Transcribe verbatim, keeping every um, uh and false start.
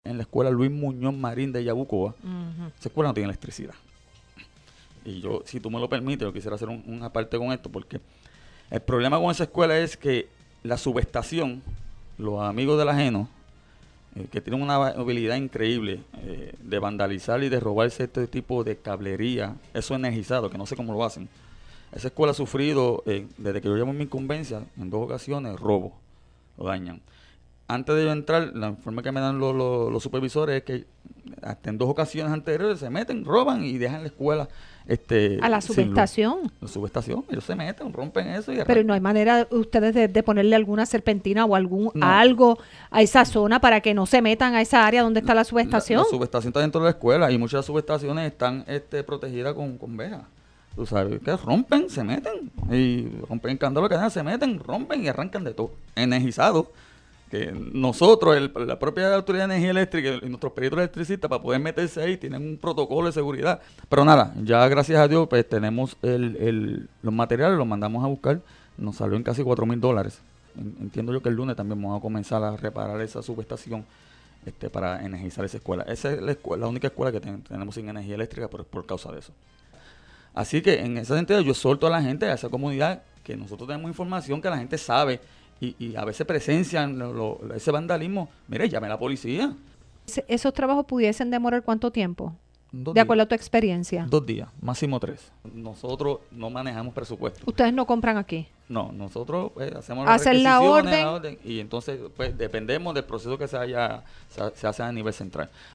en la escuela Luis Muñoz Marín de Yabucoa, uh-huh. esa escuela no tiene electricidad. Y yo, si tú me lo permites, yo quisiera hacer un, un aparte con esto, porque el problema con esa escuela es que la subestación, los amigos del ajeno, eh, que tienen una habilidad increíble eh, de vandalizar y de robarse este tipo de cablería, eso energizado, que no sé cómo lo hacen. Esa escuela ha sufrido, eh, desde que yo llevo mi incumbencia, en dos ocasiones, robo, lo dañan. Antes de yo entrar, la informe que me dan los, los, los supervisores es que hasta en dos ocasiones anteriores se meten, roban y dejan la escuela. Este, a la subestación. La subestación, ellos se meten, rompen eso y arrancan. Pero no hay manera ustedes de, de ponerle alguna serpentina o algún no. algo a esa zona para que no se metan a esa área donde está la subestación. La, la subestación está dentro de la escuela y muchas subestaciones están este, protegidas con, con verjas. Tú sabes, que rompen, se meten y rompen el candado de cadena, se meten, rompen y arrancan de todo. Energizados. Que nosotros, el, la propia Autoridad de Energía Eléctrica y nuestros peritos electricistas, para poder meterse ahí, tienen un protocolo de seguridad. Pero nada, ya gracias a Dios, pues tenemos el, el, los materiales, los mandamos a buscar. Nos salió en casi cuatro mil dólares. Entiendo yo que el lunes también vamos a comenzar a reparar esa subestación este, para energizar esa escuela. Esa es la, escuela, la única escuela que ten, tenemos sin energía eléctrica por, por causa de eso. Así que en ese sentido yo exhorto a la gente, a esa comunidad, que nosotros tenemos información que la gente sabe. Y, y a veces presencian lo, lo, ese vandalismo. Mire, llame a la policía. ¿Esos trabajos pudiesen demorar cuánto tiempo? Dos de días. acuerdo a tu experiencia. Dos días, máximo tres. Nosotros no manejamos presupuesto. ¿Ustedes no compran aquí? No, nosotros pues, hacemos las ¿hacen la orden? la orden y entonces pues dependemos del proceso que se haya se, se hace a nivel central.